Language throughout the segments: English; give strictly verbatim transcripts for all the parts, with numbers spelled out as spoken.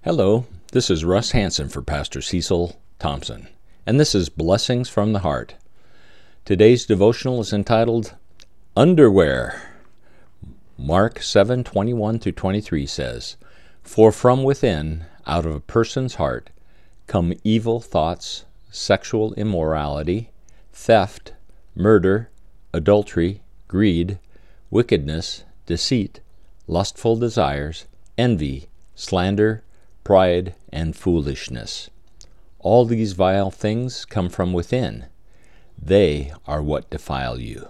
Hello, this is Russ Hansen for Pastor Cecil Thompson, and this is Blessings from the Heart. Today's devotional is entitled Underwear. Mark seven twenty-one through twenty-three says, "For from within, out of a person's heart, come evil thoughts, sexual immorality, theft, murder, adultery, greed, wickedness, deceit, lustful desires, envy, slander, pride, and foolishness. All these vile things come from within. They are what defile you."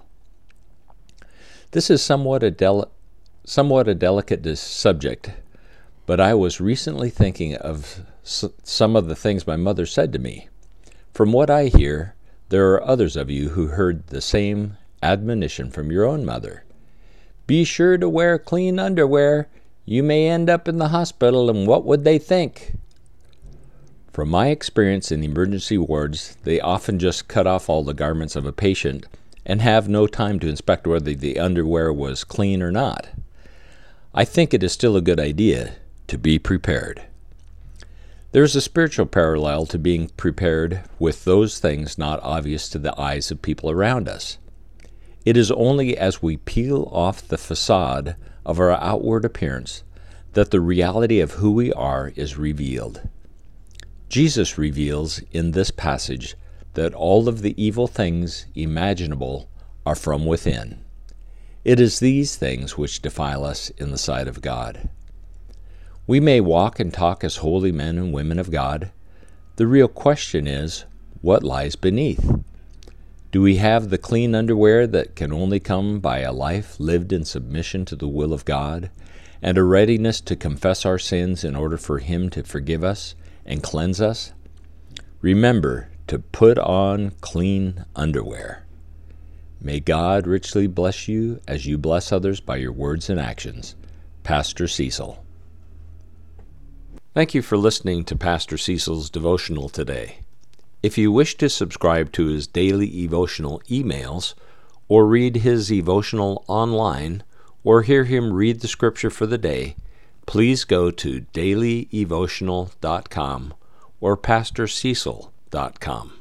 This is somewhat a, del- somewhat a delicate dis- subject, but I was recently thinking of s- some of the things my mother said to me. From what I hear, there are others of you who heard the same admonition from your own mother. Be sure to wear clean underwear. You may end up in the hospital, and what would they think? From my experience in the emergency wards, they often just cut off all the garments of a patient and have no time to inspect whether the underwear was clean or not. I think it is still a good idea to be prepared. There is a spiritual parallel to being prepared with those things not obvious to the eyes of people around us. It is only as we peel off the facade of our outward appearance that the reality of who we are is revealed. Jesus reveals in this passage that all of the evil things imaginable are from within. It is these things which defile us in the sight of God. We may walk and talk as holy men and women of God. The real question is, what lies beneath? Do we have the clean underwear that can only come by a life lived in submission to the will of God, and a readiness to confess our sins in order for Him to forgive us and cleanse us? Remember to put on clean underwear. May God richly bless you as you bless others by your words and actions. Pastor Cecil. Thank you for listening to Pastor Cecil's devotional today. If you wish to subscribe to his daily devotional emails, or read his devotional online, or hear him read the scripture for the day, please go to daily devotional dot com or pastor cecil dot com.